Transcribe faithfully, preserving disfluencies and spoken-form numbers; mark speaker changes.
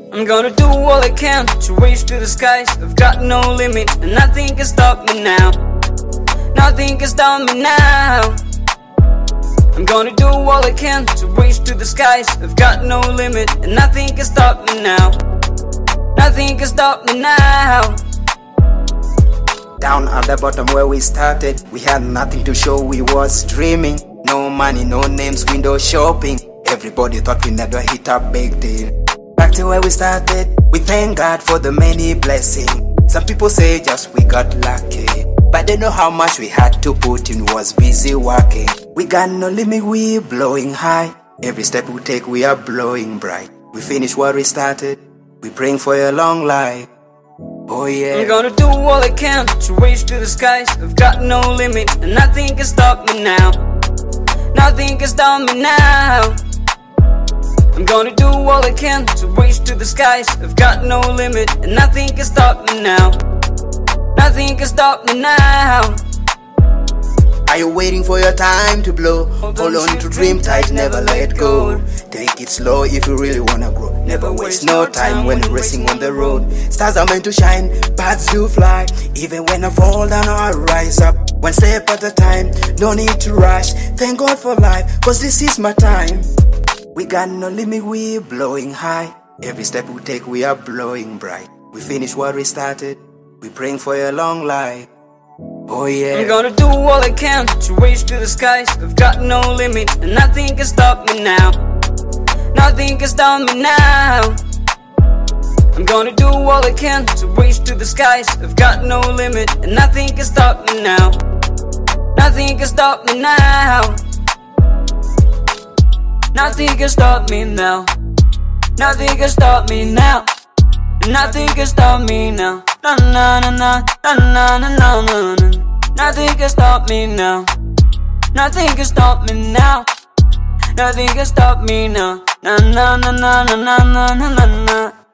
Speaker 1: I'm gonna do all I can to reach to the skies. I've got no limit and nothing can stop me now. Nothing can stop me now. I'm gonna do all I can to reach to the skies. I've got no limit and nothing can stop me now. Nothing can stop me now.
Speaker 2: Down at the bottom where we started, we had nothing to show, we was dreaming. No money, no names, window shopping. Everybody thought we never hit a big deal. Back to where we started, we thank God for the many blessings. Some people say just we got lucky, but they know how much we had to put in, was busy working. We got no limit, we blowing high. Every step we take, we are blowing bright. We finish what we started, we praying for a long life. Oh yeah.
Speaker 1: I'm gonna do all I can to reach to the skies. I've got no limit and nothing can stop me now. Nothing can stop me now. I'm gonna do all I can to reach to the skies. I've got no limit and nothing can stop me now. Nothing can stop me now.
Speaker 2: Are you waiting for your time to blow? Hold on to dream tight, never let go. Take it slow if you really wanna grow. Never waste no time when you're racing on the road. Stars are meant to shine, birds do fly. Even when I fall down or I rise up, one step at a time, no need to rush. Thank God for life, cause this is my time. We got no limit, we blowing high. Every step we take, we are blowing bright. We finish what we started, we praying for a long life. Oh yeah.
Speaker 1: I'm gonna do all I can to reach to the skies. I've got no limit and nothing can stop me now. Nothing can stop me now. I'm gonna do all I can to reach to the skies. I've got no limit and nothing can stop me now. Nothing can stop me now. Nothing can stop me now. Nothing can stop me now. Nothing can stop me now. Na na na na na na na na na. Nothing can stop me now. Nothing can stop me now. Nothing can stop me now. Na na na na na na na na na.